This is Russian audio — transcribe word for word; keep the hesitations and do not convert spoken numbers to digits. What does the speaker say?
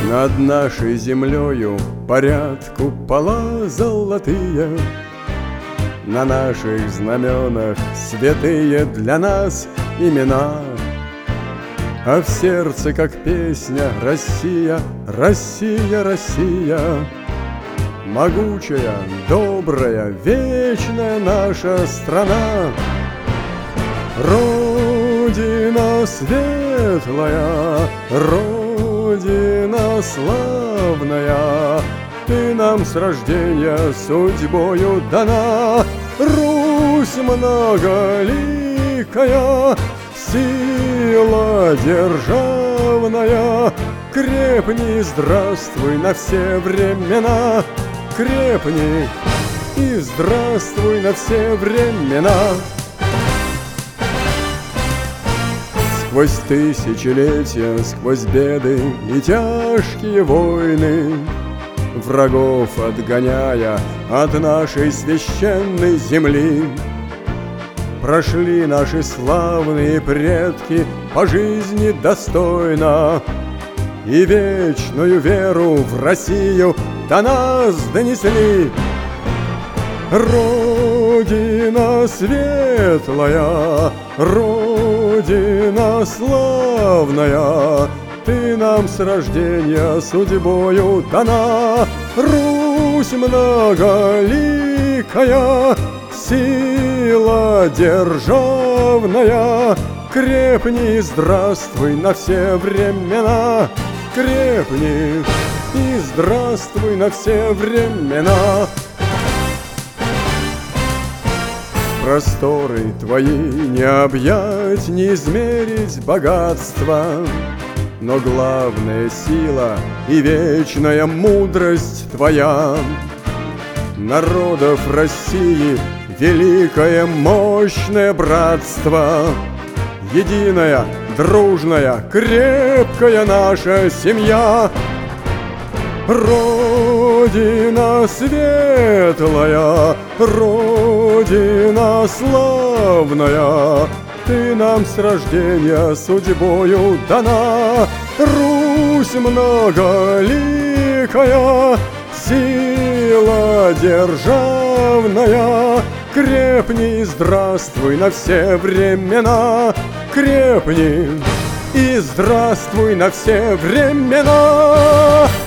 Над нашей землею парят купола золотые, на наших знаменах святые для нас имена. А в сердце, как песня, Россия, Россия, Россия, могучая, добрая, вечная наша страна. Родина светлая, Родина славная, ты нам с рождения судьбою дана. Русь многоликая, сила державная, крепни, здравствуй на все времена, крепни и здравствуй на все времена. Сквозь тысячелетия, сквозь беды и тяжкие войны, врагов отгоняя от нашей священной земли, прошли наши славные предки по жизни достойно и вечную веру в Россию до нас донесли. Родина светлая, Родина славная, ты нам с рождения судьбою дана. Русь многоликая, сила державная, крепни, здравствуй на все времена, крепни и здравствуй на все времена. Просторы твои не объять, не измерить богатства, но главная сила и вечная мудрость твоя. Народов России великое, мощное братство, единая, дружная, крепкая наша семья. Родина светлая, Родина славная, ты нам с рождения судьбою дана. Русь многоликая, сила державная, крепни, здравствуй на все времена, крепни и здравствуй на все времена.